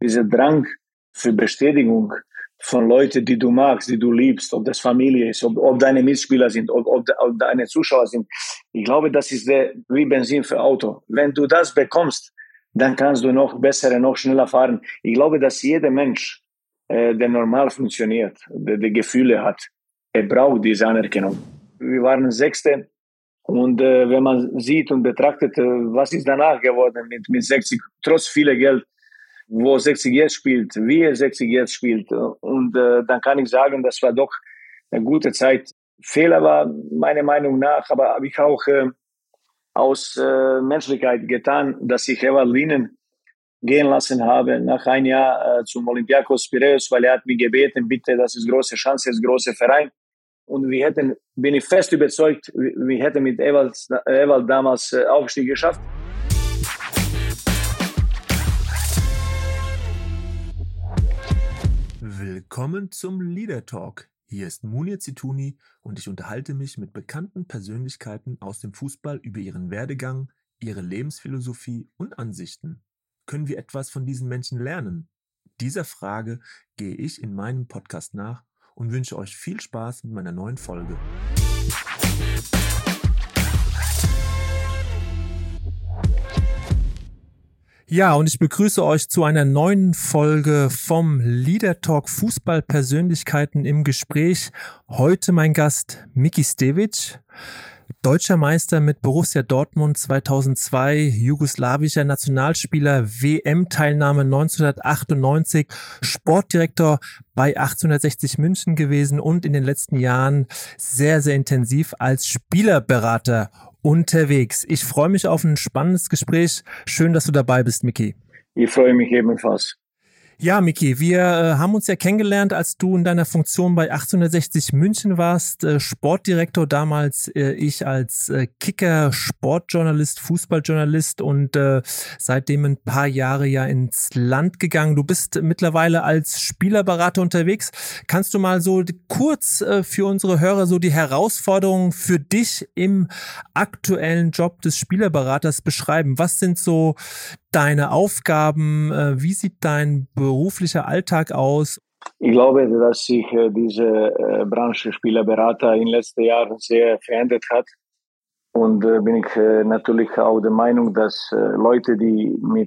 dieser Drang für Bestätigung von Leuten, die du magst, die du liebst, ob das Familie ist, ob deine Mitspieler sind, ob deine Zuschauer sind. Ich glaube, das ist wie Benzin für Auto. Wenn du das bekommst, dann kannst du noch besser, noch schneller fahren. Ich glaube, dass jeder Mensch, der normal funktioniert, der Gefühle hat, er braucht diese Anerkennung. Wir waren Sechste und wenn man sieht und betrachtet, was ist danach geworden mit 60, trotz vieler Geld, wo 60 jetzt spielt, wie er 60 jetzt spielt. Und dann kann ich sagen, das war doch eine gute Zeit. Fehler war meiner Meinung nach, aber habe ich auch aus Menschlichkeit getan, dass ich Ewald Linen gehen lassen habe nach einem Jahr zum Olympiakos Piräus, weil er hat mich gebeten, bitte, das ist große Chance, das ist großer Verein. Und bin ich fest überzeugt, wir hätten mit Ewald damals Aufstieg geschafft. Willkommen zum Leader Talk. Hier ist Munir Zitouni und ich unterhalte mich mit bekannten Persönlichkeiten aus dem Fußball über ihren Werdegang, ihre Lebensphilosophie und Ansichten. Können wir etwas von diesen Menschen lernen? Dieser Frage gehe ich in meinem Podcast nach und wünsche euch viel Spaß mit meiner neuen Folge. Ja, und ich begrüße euch zu einer neuen Folge vom Leader Talk Fußballpersönlichkeiten im Gespräch. Heute mein Gast Miki Stevic, Deutscher Meister mit Borussia Dortmund 2002, jugoslawischer Nationalspieler, WM-Teilnahme 1998, Sportdirektor bei 1860 München gewesen und in den letzten Jahren sehr, sehr intensiv als Spielerberater unterwegs. Ich freue mich auf ein spannendes Gespräch. Schön, dass du dabei bist, Miki. Ich freue mich ebenfalls. Ja, Miki, wir haben uns ja kennengelernt, als du in deiner Funktion bei 1860 München warst, Sportdirektor damals, ich als Kicker, Sportjournalist, Fußballjournalist und seitdem ein paar Jahre ja ins Land gegangen. Du bist mittlerweile als Spielerberater unterwegs. Kannst du mal so kurz für unsere Hörer so die Herausforderungen für dich im aktuellen Job des Spielerberaters beschreiben? Was sind so deine Aufgaben? Wie sieht dein beruflicher Alltag aus? Ich glaube, dass sich diese Branche Spielerberater in den letzten Jahren sehr verändert hat. Und bin ich natürlich auch der Meinung, dass Leute, die mit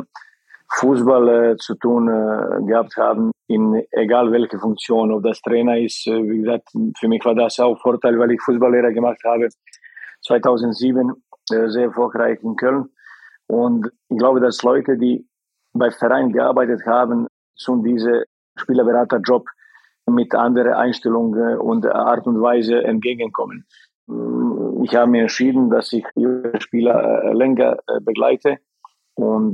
Fußball zu tun gehabt haben, in egal welche Funktion, ob das Trainer ist, wie gesagt, für mich war das auch Vorteil, weil ich Fußballlehrer gemacht habe, 2007 sehr erfolgreich in Köln. Und ich glaube, dass Leute, die bei Vereinen gearbeitet haben, zu diesem Spielerberaterjob mit anderer Einstellung und Art und Weise entgegenkommen. Ich habe mir entschieden, dass ich junge Spieler länger begleite. Und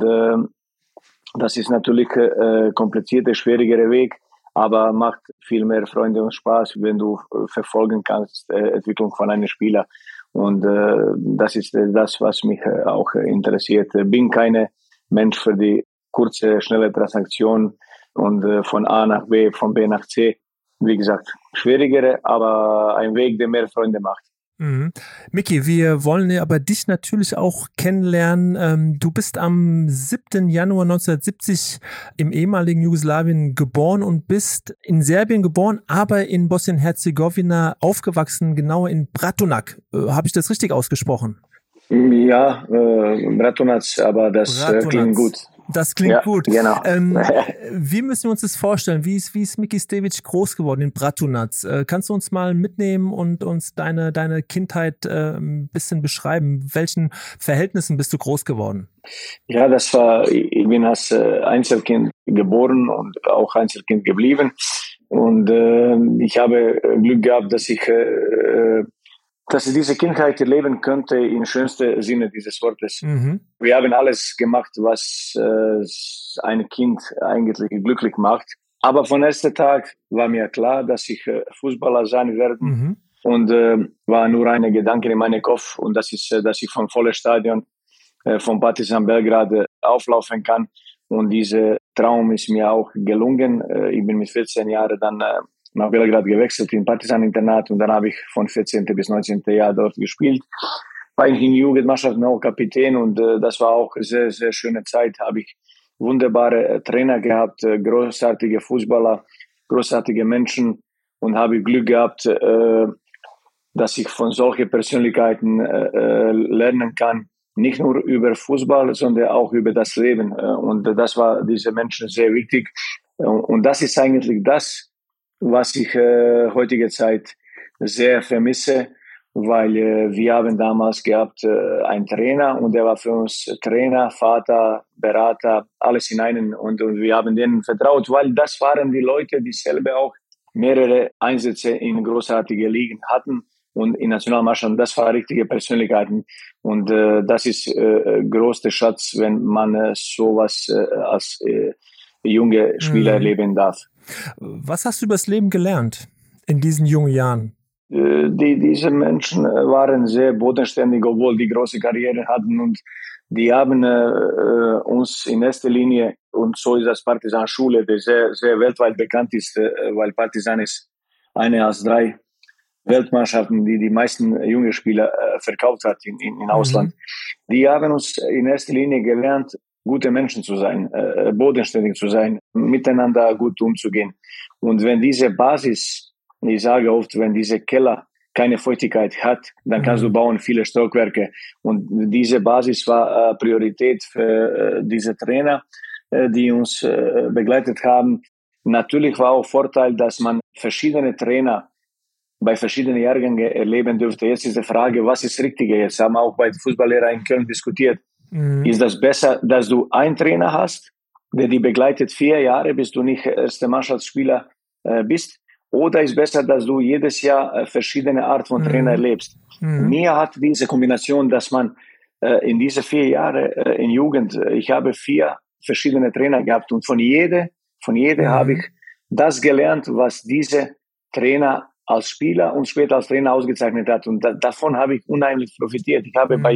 das ist natürlich komplizierter, schwieriger Weg, aber macht viel mehr Freude und Spaß, wenn du verfolgen kannst, Entwicklung von einem Spieler. Und das ist das, was mich auch interessiert. Bin kein Mensch für die kurze, schnelle Transaktion und von A nach B, von B nach C. Wie gesagt, schwierigere, aber ein Weg, der mehr Freunde macht. Mhm. Miki, wir wollen ja aber dich natürlich auch kennenlernen. Du bist am 7. Januar 1970 im ehemaligen Jugoslawien geboren und bist in Serbien geboren, aber in Bosnien-Herzegowina aufgewachsen, genauer in Bratunac. Habe ich das richtig ausgesprochen? Ja, Bratunac, aber das klingt gut. Das klingt gut. Genau. Wie müssen wir uns das vorstellen? Wie ist Miki Stevic groß geworden in Bratunac? Kannst du uns mal mitnehmen und uns deine Kindheit ein bisschen beschreiben? Welchen Verhältnissen bist du groß geworden? Ja, ich bin als Einzelkind geboren und auch Einzelkind geblieben. Und ich habe Glück gehabt, dass ich diese Kindheit erleben könnte im schönsten Sinne dieses Wortes. Mhm. Wir haben alles gemacht, was ein Kind eigentlich glücklich macht. Aber von ersten Tag war mir klar, dass ich Fußballer sein werde. Mhm. Und war nur ein Gedanke in meinem Kopf. Und das ist, dass ich vom vollen Stadion von Partizan Belgrad auflaufen kann. Und dieser Traum ist mir auch gelungen. Ich bin mit 14 Jahren dann nach Belgrad gewechselt, in Partizan-Internat, und dann habe ich von 14. bis 19. Jahr dort gespielt. War ich in Jugendmannschaften auch Kapitän und das war auch eine sehr, sehr schöne Zeit. Habe ich wunderbare Trainer gehabt, großartige Fußballer, großartige Menschen und habe Glück gehabt, dass ich von solchen Persönlichkeiten lernen kann, nicht nur über Fußball, sondern auch über das Leben. Und das war diese Menschen sehr wichtig. Und das ist eigentlich das, was ich heutige Zeit sehr vermisse, weil wir haben damals gehabt einen Trainer und der war für uns Trainer, Vater, Berater, alles in einen und wir haben denen vertraut, weil das waren die Leute, die selber auch mehrere Einsätze in großartige Ligen hatten und in Nationalmannschaften. Das waren richtige Persönlichkeiten und das ist größter Schatz, wenn man sowas als junge Spieler erleben darf. Was hast du über das Leben gelernt in diesen jungen Jahren? Diese Menschen waren sehr bodenständig, obwohl die große Karriere hatten und die haben uns in erster Linie, und so ist das Partisan-Schule, die sehr, sehr weltweit bekannt ist, weil Partisan ist eine aus 3 Weltmannschaften, die meisten junge Spieler verkauft hat in Ausland. Die haben uns in erster Linie gelernt, gute Menschen zu sein, bodenständig zu sein, miteinander gut umzugehen. Und wenn diese Basis, ich sage oft, wenn diese Keller keine Feuchtigkeit hat, dann kannst du bauen viele Stockwerke. Und diese Basis war Priorität für diese Trainer, die uns begleitet haben. Natürlich war auch Vorteil, dass man verschiedene Trainer bei verschiedenen Jahrgängen erleben dürfte. Jetzt ist die Frage, was ist richtiger? Jetzt haben wir auch bei Fußballlehrern in Köln diskutiert. Ist das besser, dass du einen Trainer hast, der die begleitet 4 Jahre, bis du nicht erster Mannschaftsspieler bist? Oder ist besser, dass du jedes Jahr verschiedene Art von Trainer erlebst? Mir hat diese Kombination, dass man in diese 4 Jahre in Jugend, ich habe 4 verschiedene Trainer gehabt und von jeder habe ich das gelernt, was diese Trainer als Spieler und später als Trainer ausgezeichnet hat. Und davon habe ich unheimlich profitiert. Ich habe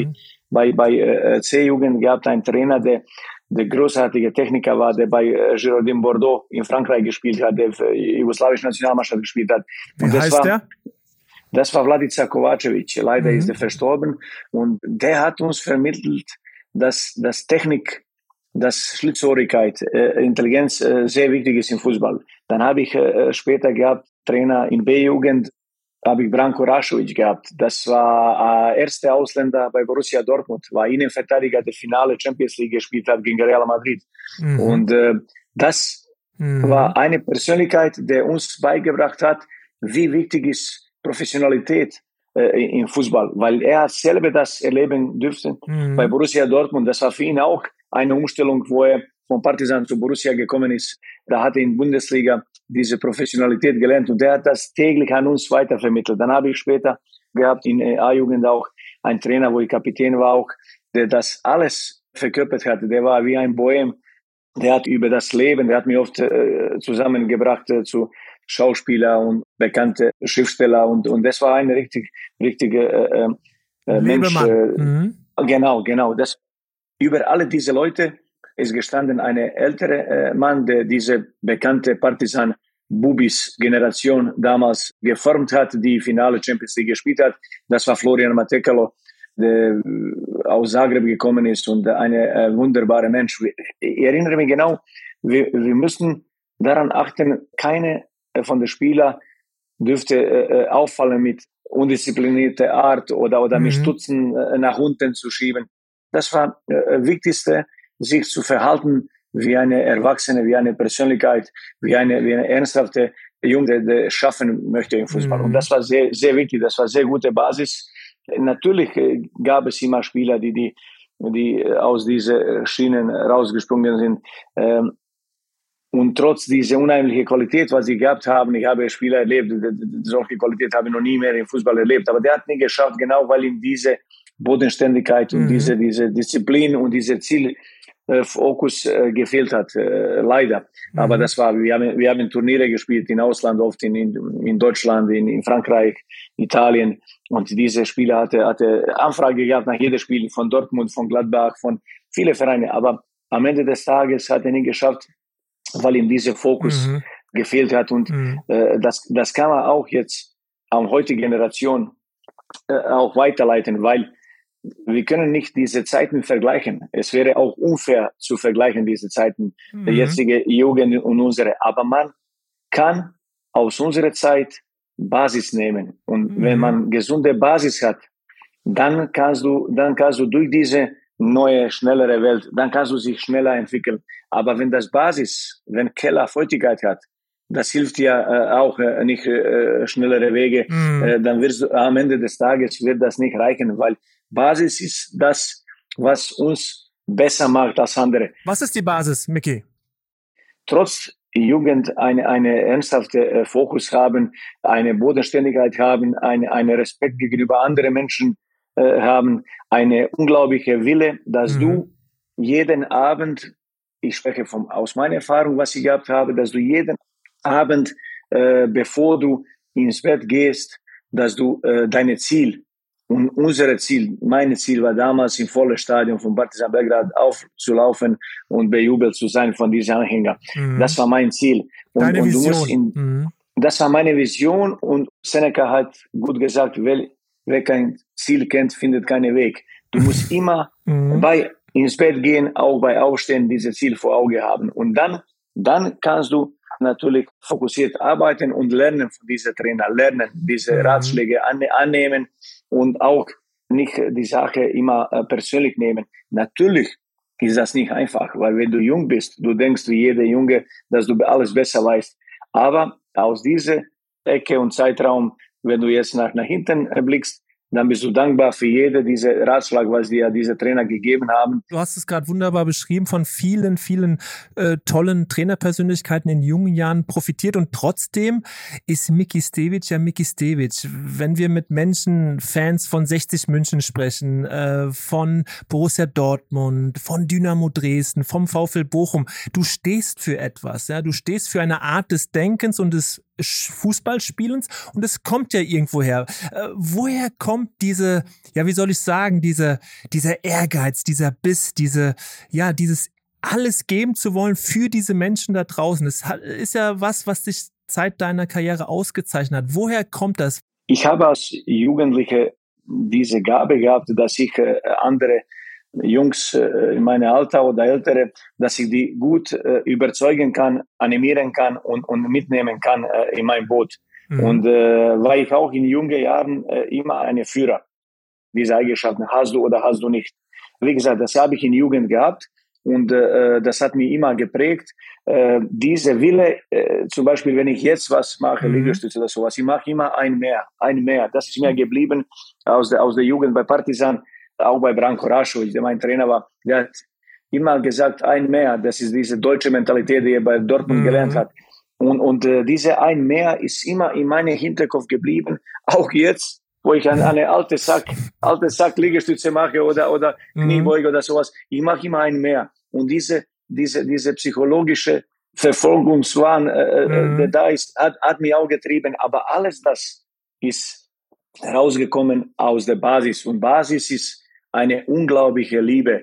bei C-Jugend gehabt einen Trainer, der großartige Techniker war, der bei Girondin Bordeaux in Frankreich gespielt hat, der für die jugoslawische Nationalmannschaft gespielt hat. Und wie heißt der? Das war Vladica Kovacevic. Leider ist er verstorben. Und der hat uns vermittelt, dass Technik, dass Schlitzohrigkeit, Intelligenz sehr wichtig ist im Fußball. Dann habe ich später gehabt, Trainer in B-Jugend, habe ich Branko Rašović gehabt. Das war erster Ausländer bei Borussia Dortmund, war Innenverteidiger, der Finale Champions League gespielt hat gegen Real Madrid. Und das war eine Persönlichkeit, der uns beigebracht hat, wie wichtig ist Professionalität im Fußball, weil er selber das erleben dürfte bei Borussia Dortmund. Das war für ihn auch eine Umstellung, wo er von Partizan zu Borussia gekommen ist. Da hat er in Bundesliga diese Professionalität gelernt und der hat das täglich an uns weitervermittelt. Dann habe ich später gehabt in A-Jugend auch einen Trainer, wo ich Kapitän war auch, der das alles verkörpert hatte. Der war wie ein Bohem. Der hat über das Leben, der hat mich oft zusammengebracht zu Schauspieler und bekannte Schriftsteller und das war eine richtige Mensch. Genau. Das, über alle diese Leute ist gestanden eine ältere Mann, der diese bekannte Partisan-Bubis-Generation damals geformt hat, die Finale Champions League gespielt hat. Das war Florian Matekalo, der aus Zagreb gekommen ist und ein wunderbarer Mensch. Ich erinnere mich genau, wir müssen daran achten, keine von den Spielern dürfte auffallen mit undisziplinierter Art oder mit Stutzen nach unten zu schieben. Das war das Wichtigste, sich zu verhalten wie eine Erwachsene, wie eine Persönlichkeit, wie eine ernsthafte Junge, der schaffen möchte im Fußball. Und das war sehr, sehr wichtig, das war eine sehr gute Basis. Natürlich gab es immer Spieler, die aus diesen Schienen rausgesprungen sind. Und trotz dieser unheimlichen Qualität, was sie gehabt haben, ich habe Spieler erlebt, solche Qualität habe ich noch nie mehr im Fußball erlebt. Aber der hat nicht geschafft, genau weil ihm diese Bodenständigkeit und diese Disziplin und diese Zielfokus gefehlt hat, leider. Aber das war, wir haben Turniere gespielt, in Ausland, oft in Deutschland, in Frankreich, Italien. Und diese Spieler hatte Anfrage gehabt nach jedem Spiel von Dortmund, von Gladbach, von vielen Vereinen. Aber am Ende des Tages hat er nicht geschafft, weil ihm dieser Fokus gefehlt hat. Und das kann man auch jetzt an heutige Generation auch weiterleiten, weil wir können nicht diese Zeiten vergleichen. Es wäre auch unfair zu vergleichen, diese Zeiten, der jetzige Jugend und unsere. Aber man kann aus unserer Zeit Basis nehmen. Und wenn man gesunde Basis hat, dann kannst du durch diese neue, schnellere Welt, dann kannst du sich schneller entwickeln. Aber wenn das Basis, wenn Keller Feuchtigkeit hat, das hilft ja auch nicht schnellere Wege, dann wirst du am Ende des Tages wird das nicht reichen, weil Basis ist das, was uns besser macht als andere. Was ist die Basis, Micky? Trotz Jugend eine ernsthafte Fokus haben, eine Bodenständigkeit haben, eine Respekt gegenüber anderen Menschen haben, eine unglaubliche Wille, dass du jeden Abend, ich spreche aus meiner Erfahrung, was ich gehabt habe, dass du jeden Abend, bevor du ins Bett gehst, dass du deine Ziel und unser Ziel, mein Ziel war damals im vollen Stadion von Partizan Belgrad aufzulaufen und bejubelt zu sein von diesen Anhängern. Das war mein Ziel. Deine Vision. Das war meine Vision und Seneca hat gut gesagt, wer kein Ziel kennt, findet keinen Weg. Du musst immer bei ins Bett gehen, auch bei Aufstehen, dieses Ziel vor Augen haben. Und dann kannst du natürlich fokussiert arbeiten und lernen von diesen Trainer, lernen, diese Ratschläge annehmen und auch nicht die Sache immer persönlich nehmen. Natürlich ist das nicht einfach, weil wenn du jung bist, du denkst wie jeder Junge, dass du alles besser weißt. Aber aus dieser Ecke und Zeitraum, wenn du jetzt nach hinten blickst, dann bist du dankbar für diese Ratschlag, was dir diese Trainer gegeben haben. Du hast es gerade wunderbar beschrieben, von vielen, vielen tollen Trainerpersönlichkeiten in jungen Jahren profitiert und trotzdem ist Micky Stevic ja Micky Stevic. Wenn wir mit Menschen, Fans von 60 München sprechen, von Borussia Dortmund, von Dynamo Dresden, vom VfL Bochum, du stehst für etwas, ja, du stehst für eine Art des Denkens und des Fußballspielens und es kommt ja irgendwo her. Woher kommt diese, ja, wie soll ich sagen, dieser Ehrgeiz, dieser Biss, dieses alles geben zu wollen für diese Menschen da draußen? Das ist ja was dich Zeit deiner Karriere ausgezeichnet hat. Woher kommt das? Ich habe als Jugendlicher diese Gabe gehabt, dass ich andere Jungs in meinem Alter oder Ältere, dass ich die gut überzeugen kann, animieren kann und mitnehmen kann in mein Boot. Und war ich auch in jungen Jahren immer eine Führer. Diese Eigenschaften hast du oder hast du nicht. Wie gesagt, das habe ich in Jugend gehabt und das hat mich immer geprägt. Diese Wille, zum Beispiel, wenn ich jetzt was mache, Liegestütze oder sowas, ich mache immer ein mehr. Das ist mir geblieben aus der Jugend bei Partizan. Auch bei Branko Rašović, der mein Trainer war, der hat immer gesagt, ein mehr. Das ist diese deutsche Mentalität, die er bei Dortmund gelernt hat. Und diese ein mehr ist immer in meinem Hinterkopf geblieben. Auch jetzt, wo ich eine alte Sack Liegestütze mache oder Kniebeuge oder sowas. Ich mache immer ein mehr. Und diese psychologische Verfolgungswahn, der da ist, hat mich auch getrieben. Aber alles das ist rausgekommen aus der Basis. Und Basis ist eine unglaubliche Liebe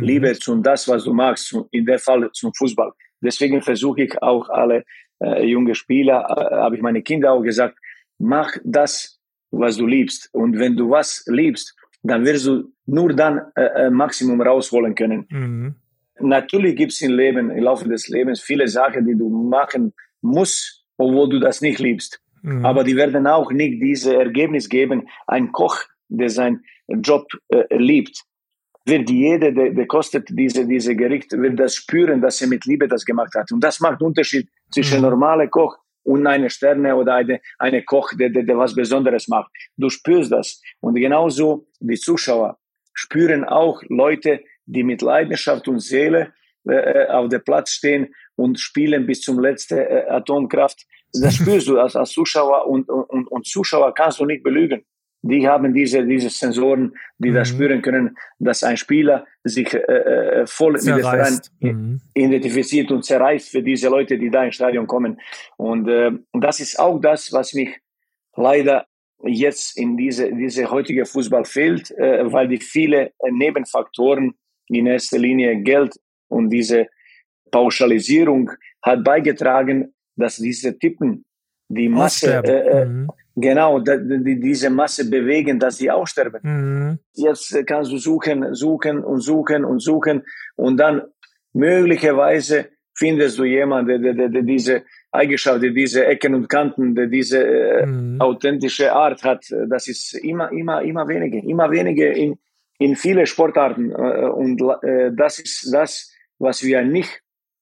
zu das, was du magst, in dem Fall zum Fußball. Deswegen versuche ich auch alle junge Spieler, habe ich meine Kinder auch gesagt, mach das, was du liebst. Und wenn du was liebst, dann wirst du nur dann Maximum rausholen können. Natürlich gibt es im Laufe des Lebens viele Sachen, die du machen musst, obwohl du das nicht liebst. Aber die werden auch nicht diese Ergebnis geben. Ein Koch, der seinen Job liebt, wird jeder, der kostet diese Gericht, wird das spüren, dass er mit Liebe das gemacht hat. Und das macht einen Unterschied zwischen normaler Koch und einer Sterne oder eine Koch, der was Besonderes macht. Du spürst das. Und genauso die Zuschauer spüren auch Leute, die mit Leidenschaft und Seele auf dem Platz stehen und spielen bis zum letzten Atomkraft. Das spürst du als Zuschauer und Zuschauer kannst du nicht belügen. Die haben diese Sensoren, die das spüren können, dass ein Spieler sich voll mit dem Verein identifiziert und zerreißt für diese Leute, die da ins Stadion kommen. Und das ist auch das, was mich leider jetzt in diese heutige Fußball fehlt, weil die viele Nebenfaktoren, in erster Linie Geld und diese Pauschalisierung hat beigetragen, dass diese Tippen die Masse Genau, diese Masse bewegen, dass sie aussterben. Mhm. Jetzt kannst du suchen und dann möglicherweise findest du jemanden, der diese Eigenschaft, der diese Ecken und Kanten, der diese authentische Art hat. Das ist immer wenige in viele Sportarten. Und das ist das, was wir nicht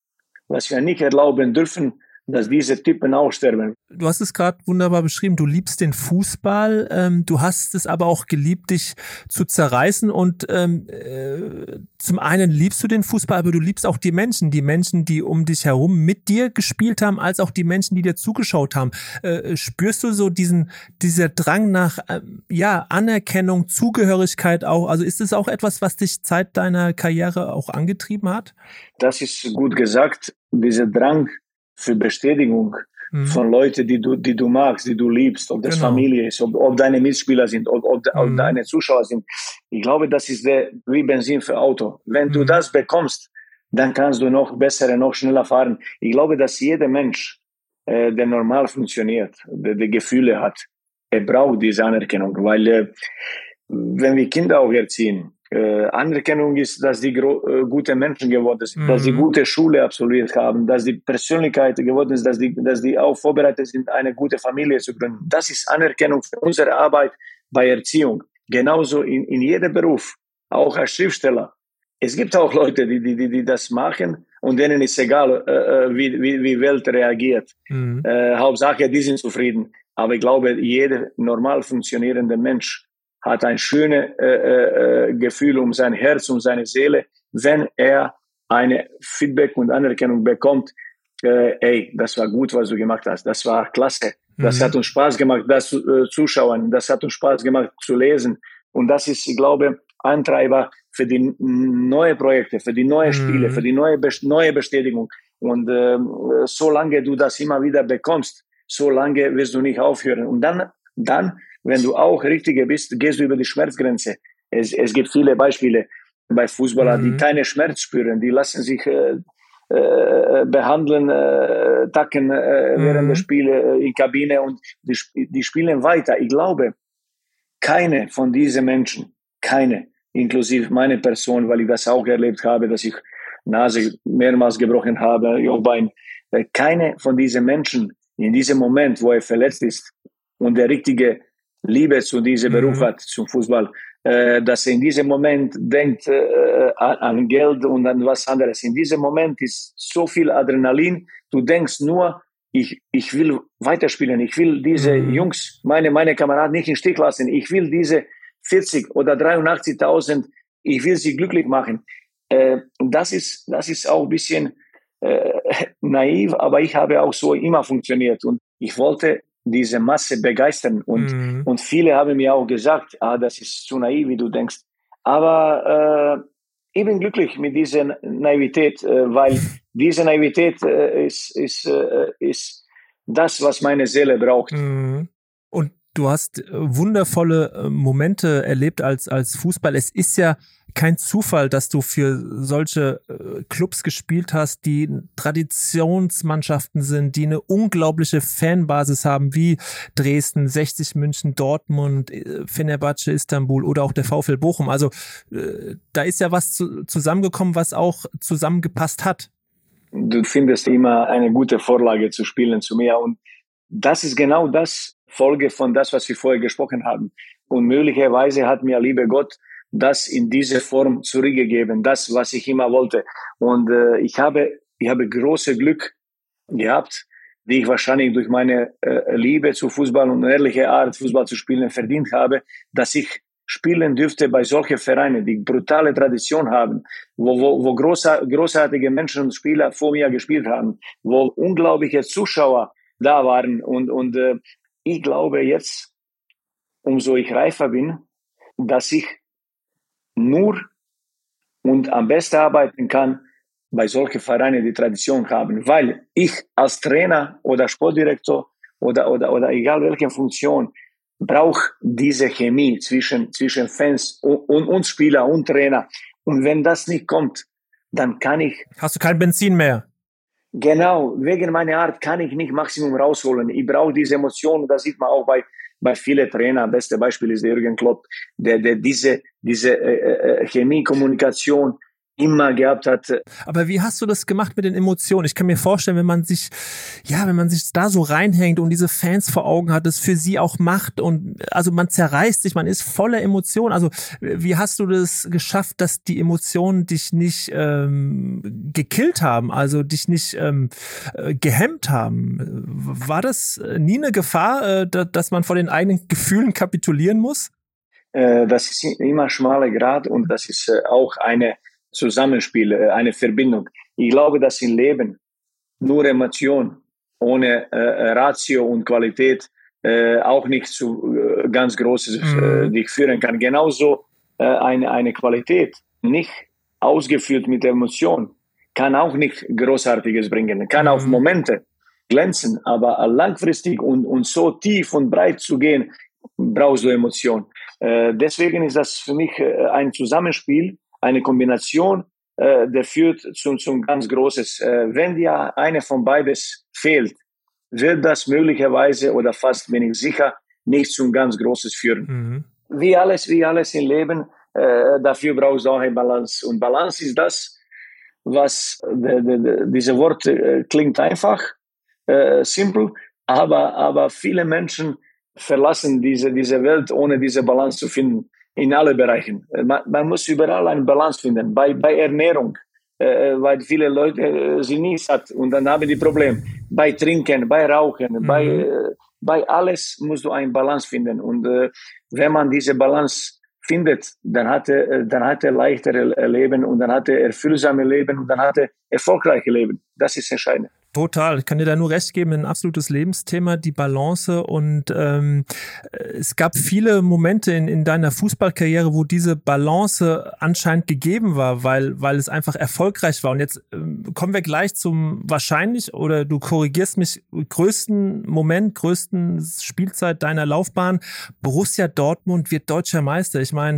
erlauben dürfen, dass diese Typen aussterben. Du hast es gerade wunderbar beschrieben, du liebst den Fußball, du hast es aber auch geliebt, dich zu zerreißen und zum einen liebst du den Fußball, aber du liebst auch die Menschen, die um dich herum mit dir gespielt haben, als auch die Menschen, die dir zugeschaut haben. Spürst du so dieser Drang nach Anerkennung, Zugehörigkeit auch? Also ist es auch etwas, was dich seit deiner Karriere auch angetrieben hat? Das ist gut gesagt, dieser Drang für Bestätigung von Leuten, die du magst, die du liebst, ob das Familie ist, ob deine Mitspieler sind, ob deine Zuschauer sind. Ich glaube, das ist wie Benzin für Auto. Wenn du das bekommst, dann kannst du noch besser, noch schneller fahren. Ich glaube, dass jeder Mensch, der normal funktioniert, der Gefühle hat, er braucht diese Anerkennung, weil wenn wir Kinder auch erziehen, Anerkennung ist, dass die gute Menschen geworden sind, dass die gute Schule absolviert haben, dass die Persönlichkeit geworden ist, dass die auch vorbereitet sind, eine gute Familie zu gründen. Das ist Anerkennung für unsere Arbeit bei Erziehung. Genauso in jedem Beruf, auch als Schriftsteller. Es gibt auch Leute, die das machen und denen ist egal, wie die Welt reagiert. Hauptsache, die sind zufrieden. Aber ich glaube, jeder normal funktionierende Mensch hat ein schönes Gefühl um sein Herz, um seine Seele, wenn er eine Feedback und Anerkennung bekommt. Das war gut, was du gemacht hast. Das war klasse. Das hat uns Spaß gemacht, das zuschauen. Das hat uns Spaß gemacht zu lesen. Und das ist, ich glaube, Antreiber für die neuen Projekte, für die neuen Spiele, für die neue Bestätigung. Und solange du das immer wieder bekommst, solange wirst du nicht aufhören. Und dann, wenn du auch Richtiger bist, gehst du über die Schmerzgrenze. Es gibt viele Beispiele bei Fußballern, die keine Schmerz spüren, die lassen sich behandeln, tacken während der Spiele in Kabine und die spielen weiter. Ich glaube, keine von diesen Menschen, inklusive meine Person, weil ich das auch erlebt habe, dass ich Nase mehrmals gebrochen habe, Jochbein, keine von diesen Menschen in diesem Moment, wo er verletzt ist und der richtige Liebe zu diesem Beruf hat, zum Fußball, dass er in diesem Moment denkt an Geld und an was anderes. In diesem Moment ist so viel Adrenalin, du denkst nur, ich will weiterspielen, ich will diese Jungs, meine Kameraden nicht im Stich lassen, ich will diese 40 oder 83.000, ich will sie glücklich machen. Das ist auch ein bisschen naiv, aber ich habe auch so immer funktioniert und ich wollte diese Masse begeistern und viele haben mir auch gesagt, das ist zu naiv, wie du denkst. Aber ich bin glücklich mit dieser Naivität, weil diese Naivität ist das, was meine Seele braucht. Und du hast wundervolle Momente erlebt als Fußball. Es ist ja kein Zufall, dass du für solche Clubs gespielt hast, die Traditionsmannschaften sind, die eine unglaubliche Fanbasis haben, wie Dresden, 60 München, Dortmund, Fenerbahce, Istanbul oder auch der VfL Bochum. Also da ist ja was zusammengekommen, was auch zusammengepasst hat. Du findest immer eine gute Vorlage zu spielen zu mir und das ist genau das Folge von das, was wir vorher gesprochen haben. Und möglicherweise hat mir, lieber Gott, das in dieser Form zurückgegeben, das, was ich immer wollte. Und ich habe große Glück gehabt, die ich wahrscheinlich durch meine Liebe zu Fußball und eine ehrliche Art, Fußball zu spielen, verdient habe, dass ich spielen dürfte bei solchen Vereinen, die brutale Tradition haben, wo großartige Menschen und Spieler vor mir gespielt haben, wo unglaubliche Zuschauer da waren. Und ich glaube jetzt, umso ich reifer bin, dass ich nur und am besten arbeiten kann bei solchen Vereinen, die Tradition haben, weil ich als Trainer oder Sportdirektor oder egal welche Funktion brauche diese Chemie zwischen Fans und Spieler und Trainer. Und wenn das nicht kommt, dann kann ich... Hast du kein Benzin mehr? Genau, wegen meiner Art kann ich nicht Maximum rausholen. Ich brauche diese Emotionen, das sieht man auch bei vielen Trainern. Beste Beispiel ist der Jürgen Klopp, der diese Chemie, Kommunikation immer gehabt hat. Aber wie hast du das gemacht mit den Emotionen? Ich kann mir vorstellen, wenn man sich da so reinhängt und diese Fans vor Augen hat, das für sie auch macht und also man zerreißt sich, man ist voller Emotionen. Also wie hast du das geschafft, dass die Emotionen dich nicht gekillt haben, also dich nicht gehemmt haben? War das nie eine Gefahr, dass man vor den eigenen Gefühlen kapitulieren muss? Das ist immer schmaler Grad und das ist auch eine Zusammenspiel, eine Verbindung. Ich glaube, dass im Leben nur Emotion ohne Ratio und Qualität auch nicht zu ganz Großes dich führen kann. Genauso eine Qualität nicht ausgeführt mit Emotion kann auch nicht Großartiges bringen, kann auf Momente glänzen, aber langfristig und so tief und breit zu gehen, brauchst du Emotion. Deswegen ist das für mich ein Zusammenspiel, eine Kombination, der führt zum ganz Großes. Wenn dir eine von beides fehlt, wird das möglicherweise oder fast bin ich sicher nicht zum ganz Großes führen. Wie alles im Leben, dafür brauchst du auch eine Balance. Und Balance ist das, was diese Wort klingt einfach, simpel, aber viele Menschen verlassen diese Welt, ohne diese Balance zu finden, in alle Bereichen. Man muss überall eine Balance finden, bei Ernährung, weil viele Leute sind nie satt und dann haben die Probleme. Bei Trinken, bei Rauchen, bei alles musst du eine Balance finden. Und wenn man diese Balance findet, dann hat er leichtere Leben und dann hat er erfüllsame Leben und dann hat er erfolgreiche Leben. Das ist entscheidend. Total, ich kann dir da nur recht geben, ein absolutes Lebensthema, die Balance und es gab viele Momente in deiner Fußballkarriere, wo diese Balance anscheinend gegeben war, weil es einfach erfolgreich war und jetzt kommen wir gleich zum wahrscheinlich, oder du korrigierst mich, größten Spielzeit deiner Laufbahn. Borussia Dortmund wird deutscher Meister. Ich meine,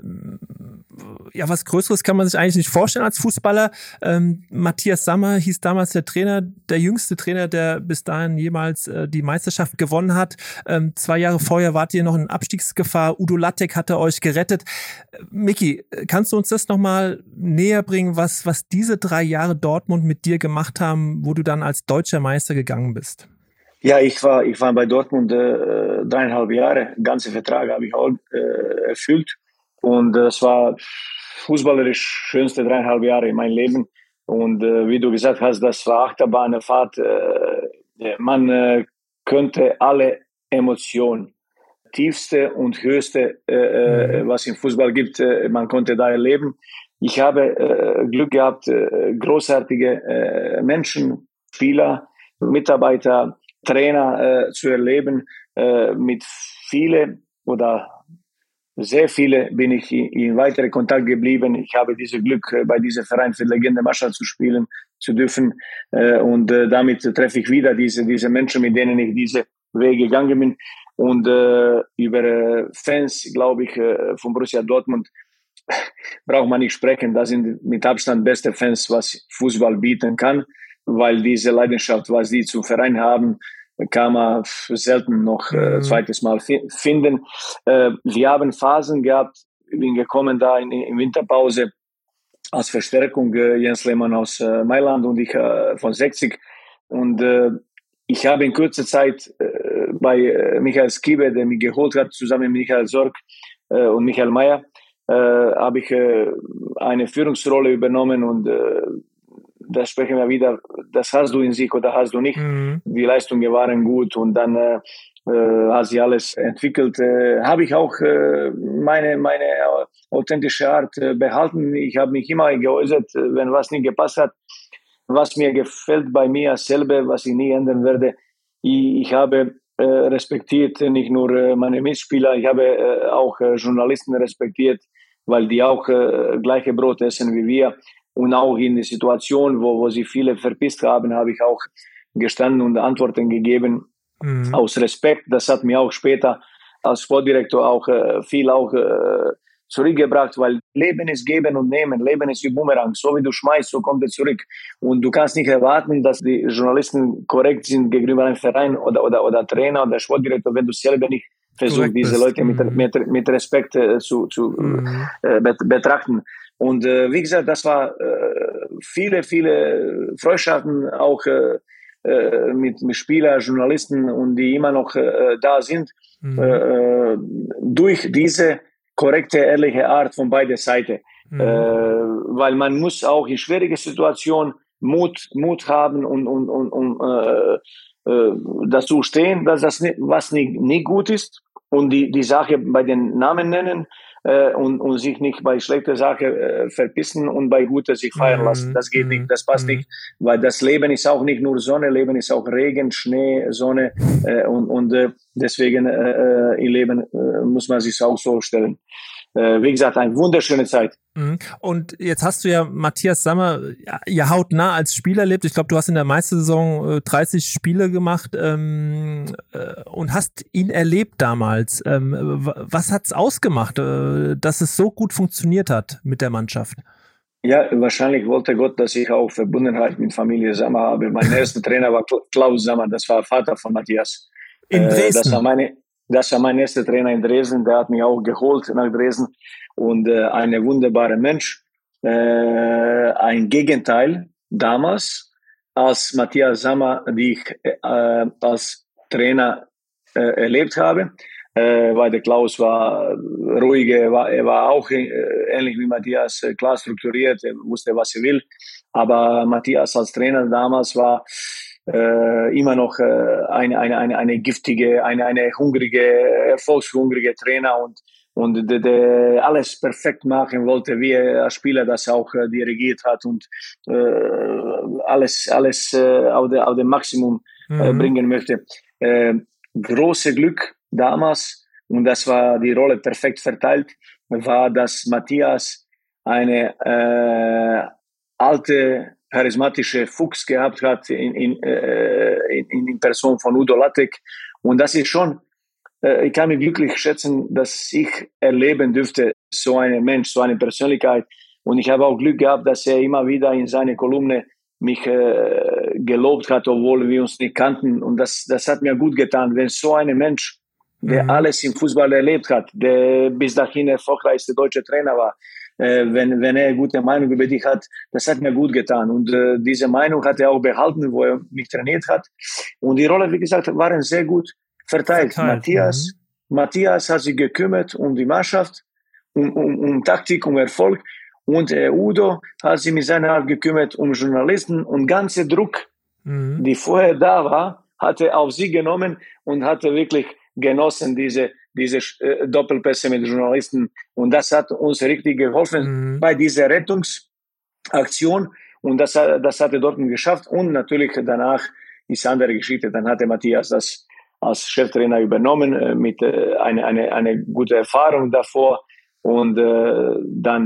ja, was Größeres kann man sich eigentlich nicht vorstellen als Fußballer. Matthias Sammer hieß damals der Trainer, der jüngste Trainer, der bis dahin jemals die Meisterschaft gewonnen hat. 2 Jahre vorher wart ihr noch in Abstiegsgefahr. Udo Lattek hatte euch gerettet. Miki, kannst du uns das nochmal näher bringen, was diese 3 Jahre Dortmund mit dir gemacht haben, wo du dann als deutscher Meister gegangen bist? Ja, ich war bei Dortmund 3,5 Jahre. Ganze Vertrag habe ich auch erfüllt. Und es war fußballerisch schönste 3,5 Jahre in meinem Leben. Und wie du gesagt hast, das war Achterbahnfahrt. Man könnte alle Emotionen, tiefste und höchste, was im Fußball gibt, man konnte da erleben. Ich habe Glück gehabt, großartige Menschen, Spieler, Mitarbeiter, Trainer zu erleben. Mit viele oder sehr viele bin ich in weitere Kontakt geblieben. Ich habe dieses Glück, bei diesem Verein für Legende Marschall zu spielen zu dürfen. Und damit treffe ich wieder diese Menschen, mit denen ich diese Wege gegangen bin. Und über Fans, glaube ich, von Borussia Dortmund braucht man nicht sprechen. Das sind mit Abstand beste Fans, was Fußball bieten kann, weil diese Leidenschaft, was sie zum Verein haben, kann man selten noch zweites Mal finden. Wir haben Phasen gehabt, ich bin gekommen da in Winterpause als Verstärkung, Jens Lehmann aus Mailand und ich von 60. Und ich habe in kurzer Zeit bei Michael Skibe, der mich geholt hat, zusammen mit Michael Sorg und Michael Mayer, habe ich eine Führungsrolle übernommen und da sprechen wir wieder, das hast du in sich oder hast du nicht. Die Leistungen waren gut und dann hat sich alles entwickelt. Habe ich auch meine authentische Art behalten. Ich habe mich immer geäußert, wenn was nicht gepasst hat. Was mir gefällt bei mir selber, was ich nie ändern werde. Ich habe respektiert nicht nur meine Mitspieler, ich habe auch Journalisten respektiert, weil die auch gleiche Brot essen wie wir. Und auch in der Situation, wo sie viele verpisst haben, habe ich auch gestanden und Antworten gegeben aus Respekt. Das hat mir auch später als Sportdirektor auch viel auch zurückgebracht, weil Leben ist Geben und Nehmen, Leben ist wie Bumerang, so wie du schmeißt, so kommt er zurück. Und du kannst nicht erwarten, dass die Journalisten korrekt sind gegenüber einem Verein oder Trainer oder Sportdirektor, wenn du selber nicht versuchst, diese Leute mit Respekt zu betrachten. Und wie gesagt, das war viele Freundschaften auch mit Spielern, Journalisten und die immer noch da sind, durch diese korrekte, ehrliche Art von beider Seiten. Weil man muss auch in schwierigen Situationen Mut haben und dazu stehen, dass das was nicht gut ist und die Sache bei den Namen nennen und sich nicht bei schlechter Sache verpissen und bei guter sich feiern lassen. Das geht nicht, das passt nicht, weil das Leben ist auch nicht nur Sonne, Leben ist auch Regen, Schnee, Sonne und deswegen im Leben muss man sich auch so stellen. Wie gesagt, eine wunderschöne Zeit. Und jetzt hast du ja Matthias Sammer ja hautnah als Spieler erlebt. Ich glaube, du hast in der Meistersaison 30 Spiele gemacht und hast ihn erlebt damals. Was hat's ausgemacht, dass es so gut funktioniert hat mit der Mannschaft? Ja, wahrscheinlich wollte Gott, dass ich auch Verbundenheit mit Familie Sammer habe. Mein erster Trainer war Klaus Sammer, das war Vater von Matthias. In Dresden? Das war mein erster Trainer in Dresden, der hat mich auch geholt nach Dresden und ein wunderbarer Mensch. Ein Gegenteil damals, als Matthias Sammer, die ich als Trainer erlebt habe, weil der Klaus war ruhiger, er war auch ähnlich wie Matthias klar strukturiert, er wusste, was er will. Aber Matthias als Trainer damals war immer noch eine giftige, eine hungrige, erfolgshungrige Trainer und der alles perfekt machen wollte, wie er als Spieler das auch dirigiert hat und alles auf dem Maximum bringen möchte. Große Glück damals, und das war die Rolle perfekt verteilt, war, dass Matthias eine alte charismatische Fuchs gehabt hat in Person von Udo Lattek. Und das ist schon, ich kann mich glücklich schätzen, dass ich erleben dürfte, so einen Mensch, so eine Persönlichkeit. Und ich habe auch Glück gehabt, dass er immer wieder in seiner Kolumne mich gelobt hat, obwohl wir uns nicht kannten. Und das hat mir gut getan, wenn so ein Mensch, der alles im Fußball erlebt hat, der bis dahin erfolgreichste deutsche Trainer war, wenn er eine gute Meinung über dich hat, das hat mir gut getan. Und diese Meinung hat er auch behalten, wo er mich trainiert hat. Und die Rolle, wie gesagt, waren sehr gut verteilt. Matthias hat sich gekümmert um die Mannschaft, um Taktik, um Erfolg. Und Udo hat sich mit seiner Art gekümmert um Journalisten und ganze Druck, die vorher da war, hat er auf sie genommen und hatte wirklich genossen, diese Doppelpässe mit Journalisten. Und das hat uns richtig geholfen bei dieser Rettungsaktion. Und das hat er dort geschafft. Und natürlich danach ist andere Geschichte. Dann hatte Matthias das als Cheftrainer übernommen mit eine gute Erfahrung davor. Und dann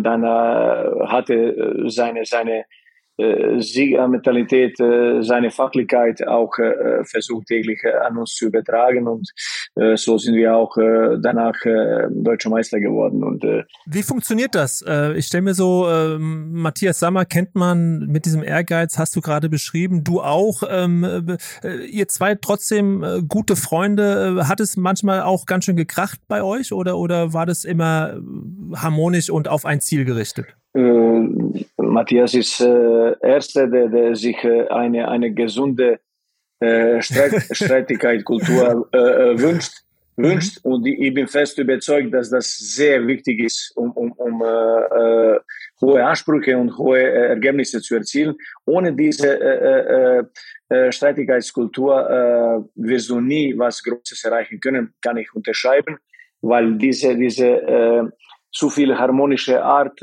hatte seine Siegermentalität, seine Fachlichkeit auch versucht täglich an uns zu übertragen und so sind wir auch danach Deutscher Meister geworden. Und wie funktioniert das? Ich stelle mir so, Matthias Sammer kennt man mit diesem Ehrgeiz, hast du gerade beschrieben, du auch. Ihr zwei trotzdem gute Freunde. Hat es manchmal auch ganz schön gekracht bei euch oder war das immer harmonisch und auf ein Ziel gerichtet? Matthias ist Erster, der sich eine gesunde Streitigkeitskultur wünscht. Und ich bin fest überzeugt, dass das sehr wichtig ist, um hohe Ansprüche und hohe Ergebnisse zu erzielen. Ohne diese Streitigkeitskultur wirst du nie was Großes erreichen können, kann ich unterschreiben, weil diese zu viel harmonische Art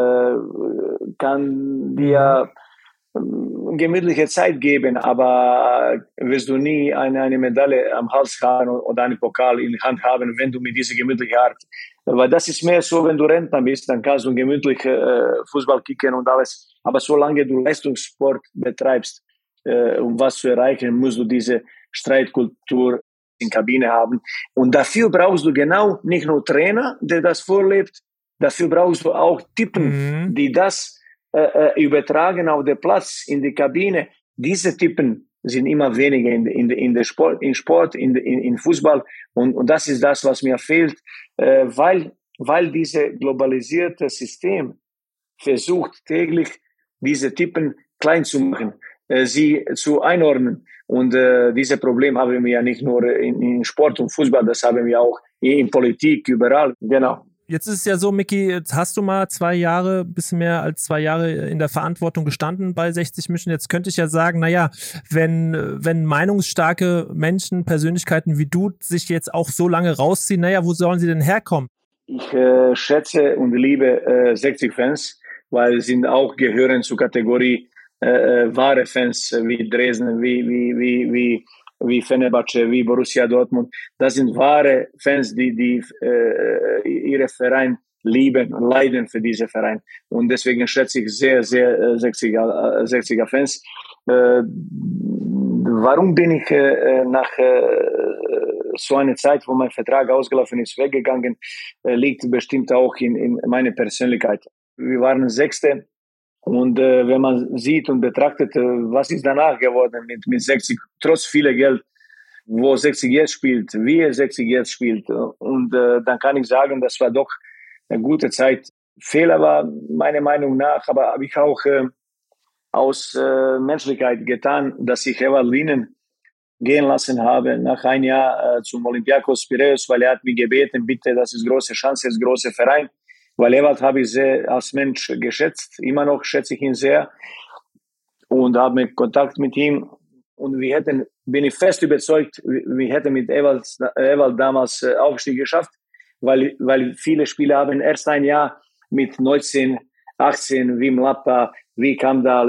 kann dir gemütliche Zeit geben, aber wirst du nie eine Medaille am Hals haben oder einen Pokal in der Hand haben, wenn du mit dieser gemütlichen Art. Weil das ist mehr so, wenn du Rentner bist, dann kannst du gemütlich Fußball kicken und alles. Aber solange du Leistungssport betreibst, um was zu erreichen, musst du diese Streitkultur in Kabine haben. Und dafür brauchst du genau nicht nur Trainer, der das vorlebt, Dafür brauchst du auch Typen, die das übertragen auf den Platz, in die Kabine. Diese Typen sind immer weniger in der Sport, in Fußball. Und das ist das, was mir fehlt, weil dieses globalisierte System versucht täglich, diese Typen klein zu machen, sie zu einordnen. Und dieses Problem haben wir ja nicht nur in Sport und Fußball, das haben wir auch in Politik, überall. Genau. Jetzt ist es ja so, Micky, jetzt hast du mal 2 Jahre, bisschen mehr als 2 Jahre in der Verantwortung gestanden bei 60 München. Jetzt könnte ich ja sagen, naja, wenn meinungsstarke Menschen, Persönlichkeiten wie du sich jetzt auch so lange rausziehen, naja, wo sollen sie denn herkommen? Ich schätze und liebe 60 Fans, weil sie auch gehören zur Kategorie wahre Fans wie Dresden, wie Fenerbahce, wie Borussia Dortmund. Das sind wahre Fans, die ihre Verein lieben und leiden für diesen Verein. Und deswegen schätze ich sehr, sehr 60er Fans. Warum bin ich nach so einer Zeit, wo mein Vertrag ausgelaufen ist, weggegangen, liegt bestimmt auch in meiner Persönlichkeit. Wir waren Sechste. Und wenn man sieht und betrachtet, was ist danach geworden mit 60, trotz vieler Geld, wo 60 jetzt spielt, wie er 60 jetzt spielt. Und dann kann ich sagen, das war doch eine gute Zeit. Fehler war meiner Meinung nach, aber habe ich auch aus Menschlichkeit getan, dass ich Ewald Linen gehen lassen habe nach einem Jahr zum Olympiakos Piräus, weil er hat mich gebeten, bitte, das ist große Chance, das ist großer Verein. Weil Ewald habe ich sehr als Mensch geschätzt, immer noch schätze ich ihn sehr und habe Kontakt mit ihm. Und bin ich fest überzeugt, wir hätten mit Ewald damals Aufstieg geschafft, weil viele Spieler haben erst ein Jahr mit 19, 18, wie Mlapa, wie Kamdal,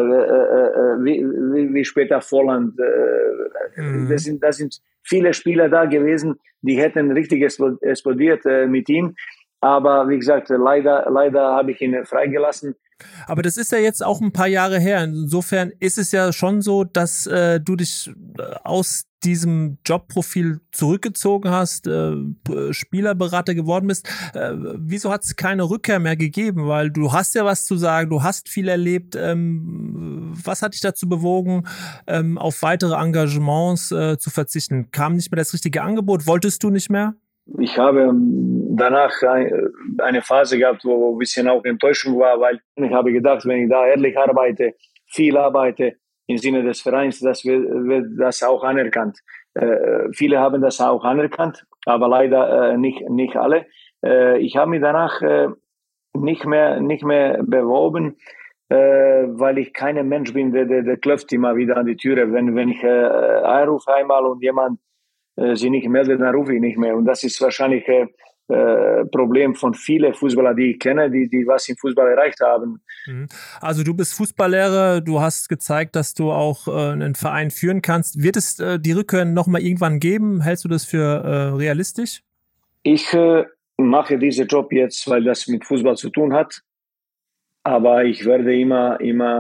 wie später Volland. Das sind viele Spieler da gewesen, die hätten richtig explodiert mit ihm. Aber wie gesagt, leider habe ich ihn freigelassen. Aber das ist ja jetzt auch ein paar Jahre her. Insofern ist es ja schon so, dass du dich aus diesem Jobprofil zurückgezogen hast, Spielerberater geworden bist. Wieso hat es keine Rückkehr mehr gegeben? Weil du hast ja was zu sagen, du hast viel erlebt. Was hat dich dazu bewogen, auf weitere Engagements zu verzichten? Kam nicht mehr das richtige Angebot? Wolltest du nicht mehr? Ich habe danach eine Phase gehabt, wo ein bisschen auch Enttäuschung war, weil ich habe gedacht, wenn ich da ehrlich arbeite, viel arbeite im Sinne des Vereins, das wird das auch anerkannt. Viele haben das auch anerkannt, aber leider nicht alle. Ich habe mich danach nicht mehr beworben, weil ich kein Mensch bin, der klopft immer wieder an die Türe. Wenn ich anrufe einmal und jemand sie nicht meldet, dann rufe ich nicht mehr. Und das ist wahrscheinlich Problem von vielen Fußballern, die ich kenne, die was im Fußball erreicht haben. Also du bist Fußballlehrer, du hast gezeigt, dass du auch einen Verein führen kannst. Wird es die Rückkehr nochmal irgendwann geben? Hältst du das für realistisch? Ich mache diesen Job jetzt, weil das mit Fußball zu tun hat. Aber ich werde immer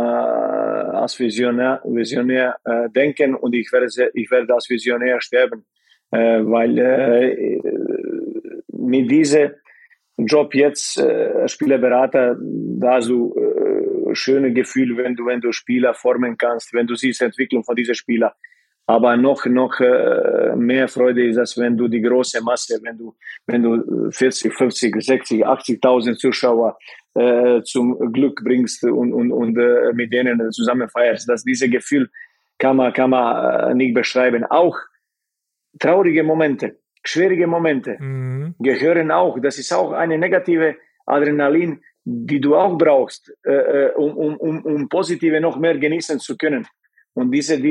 als Visionär denken und ich werde als Visionär sterben. Weil mit diesem Job jetzt Spielerberater, da so schöne Gefühl, wenn du Spieler formen kannst, wenn du siehst Entwicklung von diesen Spielern. Aber noch mehr Freude ist das, wenn du die große Masse, wenn du 40, 50, 60, 80.000 Zuschauer zum Glück bringst und mit denen zusammen feierst. Dieses Gefühl kann man nicht beschreiben. Auch traurige Momente, schwierige Momente gehören auch. Das ist auch eine negative Adrenalin, die du auch brauchst, um positive noch mehr genießen zu können. Und diese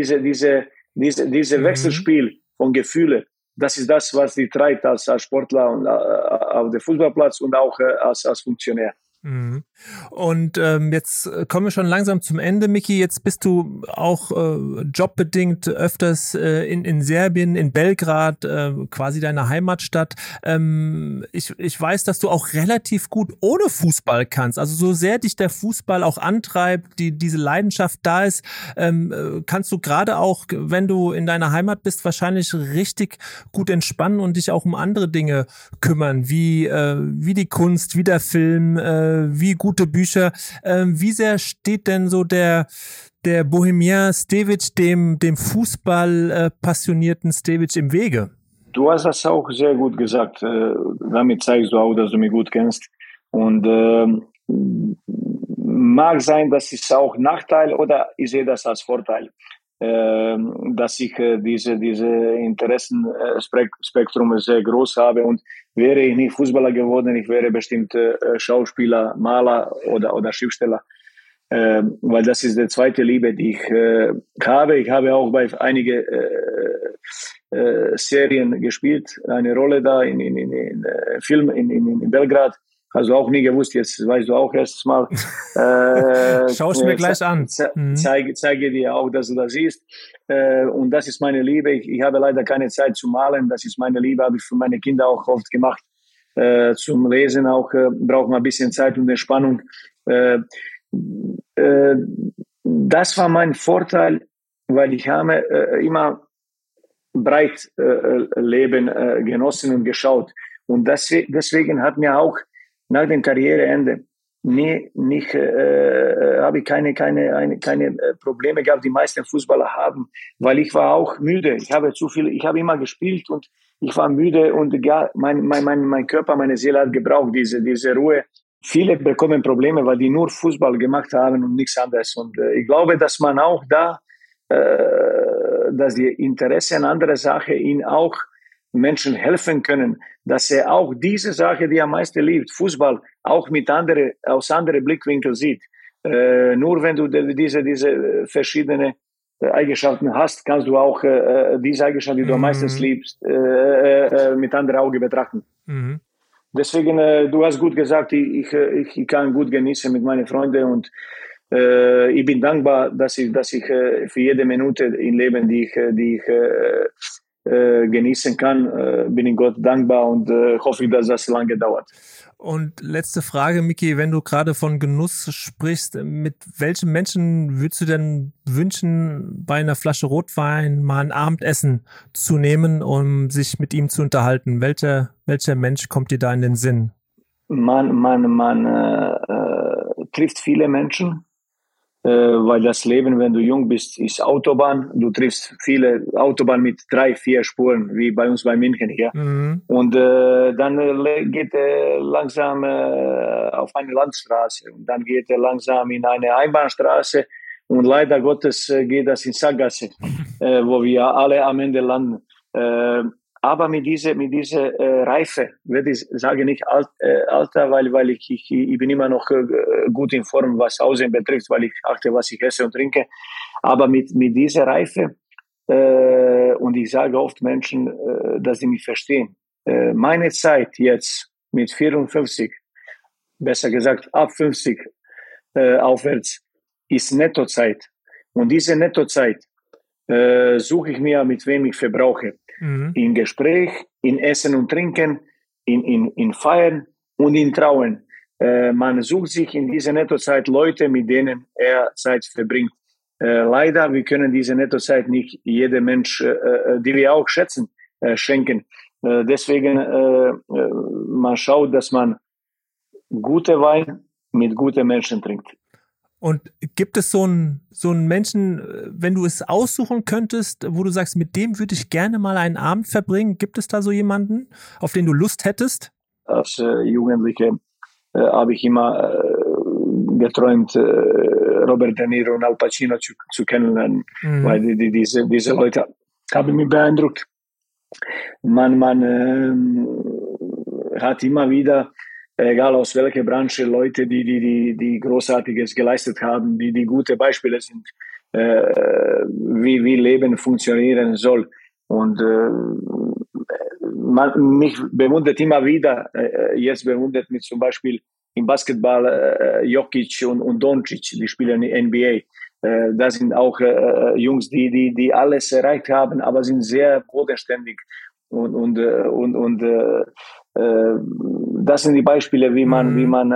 Wechselspiel von Gefühlen, das ist das, was dich treibt als Sportler und auf dem Fußballplatz und auch als Funktionär. Mhm. Und jetzt kommen wir schon langsam zum Ende, Miki. Jetzt bist du auch jobbedingt öfters in Serbien, in Belgrad, quasi deiner Heimatstadt. Ich weiß, dass du auch relativ gut ohne Fußball kannst. Also so sehr dich der Fußball auch antreibt, diese Leidenschaft da ist, kannst du gerade auch, wenn du in deiner Heimat bist, wahrscheinlich richtig gut entspannen und dich auch um andere Dinge kümmern, wie die Kunst, wie der Film, wie gute Bücher. Wie sehr steht denn so der Bohemian Stevic dem Fußball passionierten Stevic im Wege? Du hast das auch sehr gut gesagt. Damit zeigst du auch, dass du mich gut kennst. Und mag sein, das ist auch Nachteil oder ich sehe das als Vorteil, dass ich diese Interessenspektrum sehr groß habe. Und wäre ich nicht Fußballer geworden, ich wäre bestimmt Schauspieler, Maler oder Schriftsteller. Weil das ist die zweite Liebe, die ich habe. Ich habe auch bei einigen Serien gespielt, eine Rolle da in Film in Belgrad. Also auch nie gewusst, jetzt weißt du auch erstes Mal. Schau ich mir gleich an. Zeige dir auch, dass du das siehst. Und das ist meine Liebe. Ich habe leider keine Zeit zu malen. Das ist meine Liebe, habe ich für meine Kinder auch oft gemacht. Zum Lesen auch braucht man ein bisschen Zeit und Entspannung. Das war mein Vorteil, weil ich habe immer breit Leben genossen und geschaut. Und deswegen hat mir auch nach dem Karriereende habe ich keine Probleme gehabt, die meisten Fußballer haben, weil ich war auch müde. Ich habe immer gespielt und ich war müde und ja, mein Körper, meine Seele hat gebraucht, diese Ruhe. Viele bekommen Probleme, weil die nur Fußball gemacht haben und nichts anderes. Und ich glaube, dass man auch dass die Interesse an anderer Sache ihnen auch Menschen helfen können, dass er auch diese Sache, die er am meisten liebt, Fußball, auch aus anderen Blickwinkeln sieht. Nur wenn du diese verschiedene Eigenschaften hast, kannst du auch diese Eigenschaften, die du am meisten liebst, mit anderen Augen betrachten. Mhm. Deswegen, du hast gut gesagt, ich kann gut genießen mit meinen Freunden und ich bin dankbar, dass ich für jede Minute im Leben, die ich genießen kann, bin ich Gott dankbar und hoffe, dass das lange dauert. Und letzte Frage, Miki, wenn du gerade von Genuss sprichst, mit welchem Menschen würdest du denn wünschen, bei einer Flasche Rotwein mal ein Abendessen zu nehmen, um sich mit ihm zu unterhalten? Welcher Mensch kommt dir da in den Sinn? Man trifft viele Menschen, weil das Leben, wenn du jung bist, ist Autobahn. Du triffst viele Autobahnen mit 3, 4 Spuren, wie bei uns bei München hier. Mhm. Und dann geht er langsam auf eine Landstraße und dann geht er langsam in eine Einbahnstraße und leider Gottes geht das in Sackgasse, wo wir alle am Ende landen. Aber mit dieser Reife, würde ich sagen, nicht Alter, weil ich bin immer noch gut in Form, was Aussehen betrifft, weil ich achte, was ich esse und trinke. Aber mit dieser Reife, und ich sage oft Menschen, dass sie mich verstehen. Meine Zeit jetzt mit 54, besser gesagt ab 50 aufwärts, ist Nettozeit. Und diese Nettozeit suche ich mir, mit wem ich verbrauche. Mhm. In Gespräch, in Essen und Trinken, in Feiern und in Trauen. Man sucht sich in dieser Nettozeit Leute, mit denen er Zeit verbringt. Leider, wir können diese Nettozeit nicht jedem Mensch, die wir auch schätzen, schenken. Deswegen, man schaut, dass man gute Wein mit guten Menschen trinkt. Und gibt es so einen Menschen, wenn du es aussuchen könntest, wo du sagst, mit dem würde ich gerne mal einen Abend verbringen? Gibt es da so jemanden, auf den du Lust hättest? Als Jugendliche habe ich immer geträumt, Robert De Niro und Al Pacino zu kennenlernen, weil diese Leute haben mich beeindruckt. Man hat immer wieder, egal aus welcher Branche, Leute, die Großartiges geleistet haben, die gute Beispiele sind, wie Leben funktionieren soll. Und mich bewundert immer wieder, jetzt bewundert mich zum Beispiel im Basketball Jokic und Doncic, die spielen in NBA. Das sind auch Jungs, die alles erreicht haben, aber sind sehr bodenständig und das sind die Beispiele, wie man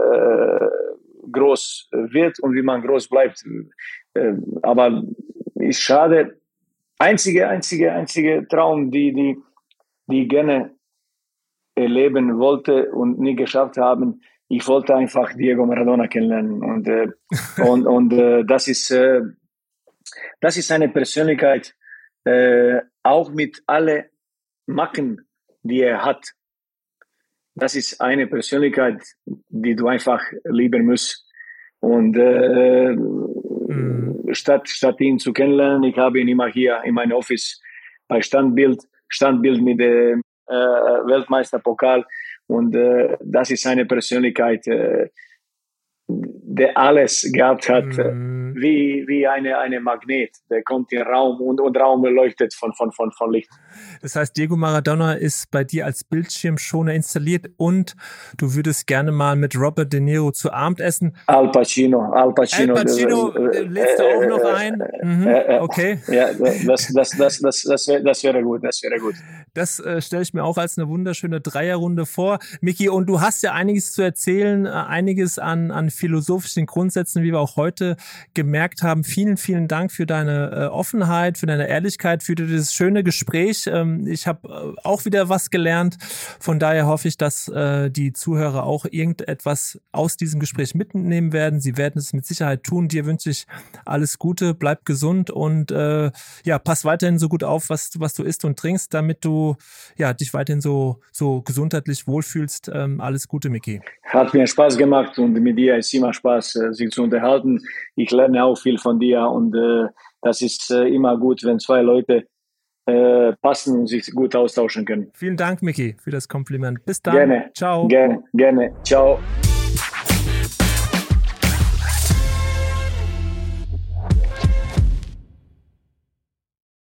groß wird und wie man groß bleibt. Aber ist schade. Einzige Traum, die gerne erleben wollte und nie geschafft haben. Ich wollte einfach Diego Maradona kennenlernen und das ist eine Persönlichkeit, auch mit alle Macken, die er hat. Das ist eine Persönlichkeit, die du einfach lieben musst. Und statt ihn zu kennenlernen, ich habe ihn immer hier in meinem Office bei Standbild mit dem Weltmeisterpokal. Und das ist eine Persönlichkeit, der alles gehabt hat, wie eine Magnet. Der kommt in Raum und Raum leuchtet von Licht. Das heißt, Diego Maradona ist bei dir als Bildschirmschoner installiert und du würdest gerne mal mit Robert De Niro zu Abend essen. Al Pacino lädst du auch noch ein? Okay. Ja, das wäre gut. Das stelle ich mir auch als eine wunderschöne Dreierrunde vor. Miki, und du hast ja einiges zu erzählen, einiges an philosophischen Grundsätzen, wie wir auch heute gemerkt haben. Vielen, vielen Dank für deine Offenheit, für deine Ehrlichkeit, für dieses schöne Gespräch. Ich habe auch wieder was gelernt. Von daher hoffe ich, dass die Zuhörer auch irgendetwas aus diesem Gespräch mitnehmen werden. Sie werden es mit Sicherheit tun. Dir wünsche ich alles Gute, bleib gesund und pass weiterhin so gut auf, was du isst und trinkst, damit du dich weiterhin so gesundheitlich wohlfühlst. Alles Gute, Miki. Hat mir Spaß gemacht und mit dir ist immer Spaß, sich zu unterhalten. Ich lerne auch viel von dir und das ist immer gut, wenn zwei Leute passen und sich gut austauschen können. Vielen Dank, Miki, für das Kompliment. Bis dann. Gerne. Ciao. Gerne. Ciao.